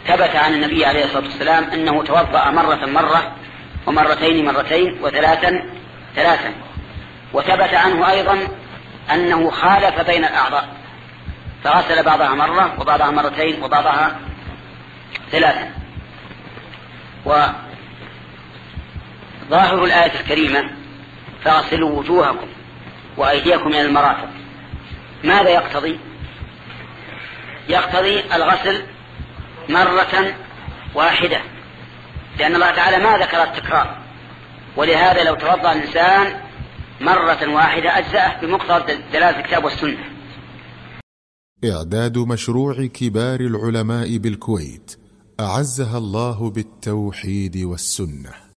ثبت عن النبي عليه الصلاة والسلام أنه توضأ مرة ومرتين ثلاثا. وثبت عنه أيضا أنه خالف بين الأعضاء، فغسل بعضها مرة وبعضها مرتين وبعضها ثلاثا. وظاهر الآية الكريمة فاغسلوا وجوهكم وأيديكم إلى المرافق، ماذا يقتضي؟ يقتضي الغسل مرة واحدة، لأن الله تعالى ما ذكر التكرار، ولهذا لو توضأ الإنسان مرة واحدة أجزأه بمقتضى دلالة الكتاب والسنة. إعداد مشروع كبار العلماء بالكويت أعزها الله بالتوحيد والسنة.